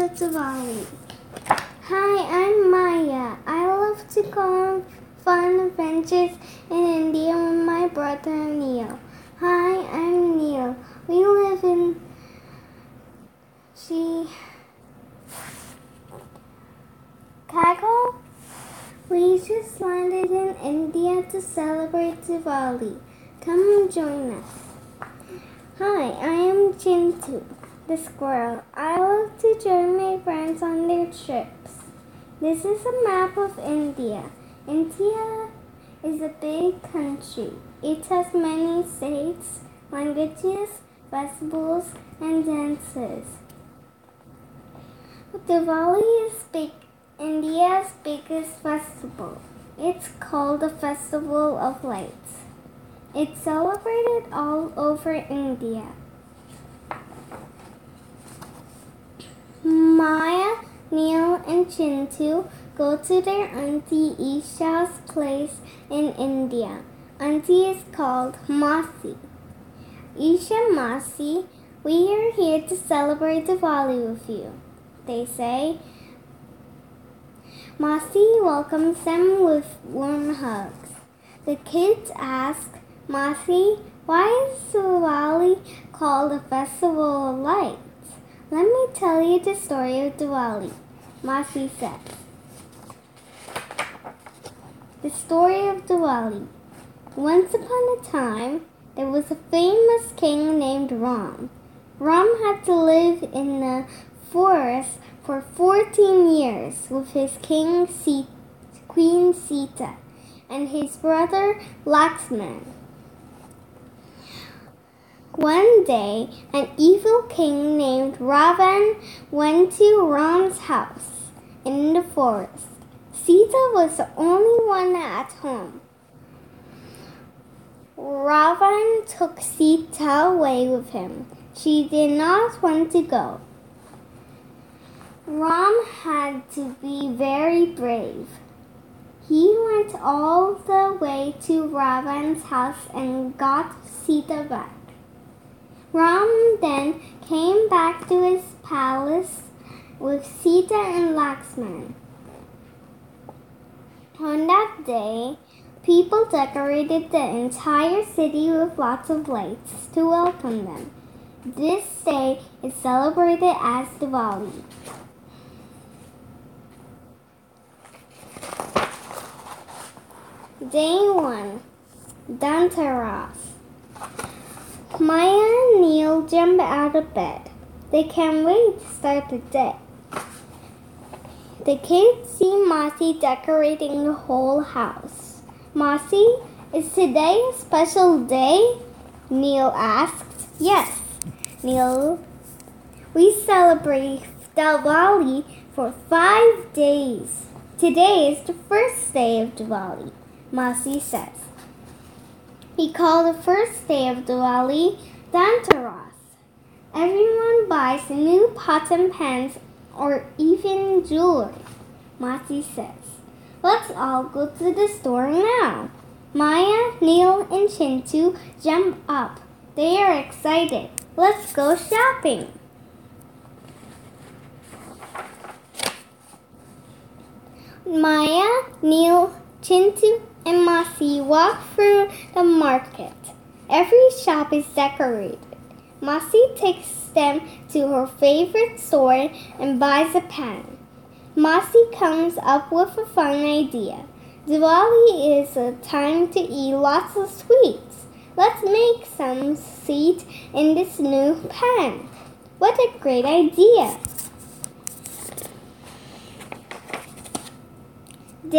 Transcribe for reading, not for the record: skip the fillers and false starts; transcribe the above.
to Diwali. Hi, I'm Maya. I love to go on fun adventures in India with my brother Neil. Hi, I'm Neil. We live in Chicago. We just landed in India to celebrate Diwali. Come and join us. Hi, I am Chintu, the squirrel. I love to join my friends on their trips. This is a map of India. India is a big country. It has many states, languages, festivals, and dances. Diwali is India's biggest festival. It's called the Festival of Lights. It's celebrated all over India. Maya, Neil, and Chintu go to their Auntie Isha's place in India. Auntie is called Masi. Isha, Masi, we are here to celebrate Diwali with you, they say. Masi welcomes them with warm hugs. The kids ask, Masi, why is Diwali called a festival of lights? Let me tell you the story of Diwali, Masi says. The story of Diwali. Once upon a time, there was a famous king named Ram. Ram had to live in the forest for 14 years with his Queen Sita and his brother Lakshman. One day, an evil king named Ravan went to Ram's house in the forest. Sita was the only one at home. Ravan took Sita away with him. She did not want to go. Ram had to be very brave. He went all the way to Ravan's house and got Sita back. Ram then came back to his palace with Sita and Lakshman. On that day, people decorated the entire city with lots of lights to welcome them. This day is celebrated as Diwali. Day 1. Dhanteras. Maya and Neil jump out of bed. They can't wait to start the day. The kids see Masi decorating the whole house. Masi, is today a special day? Neil asked. Yes, Neil. We celebrate Diwali for 5 days. Today is the first day of Diwali, Masi says. We call the first day of Diwali Dhanteras. Everyone buys new pots and pans or even jewelry, Masi says. Let's all go to the store now. Maya, Neil, and Chintu jump up. They are excited. Let's go shopping. Maya, Neil, Chintu, and Masi walk through the market. Every shop is decorated. Masi takes them to her favorite store and buys a pan. Masi comes up with a fun idea. Diwali is a time to eat lots of sweets. Let's make some sweet in this new pan. What a great idea!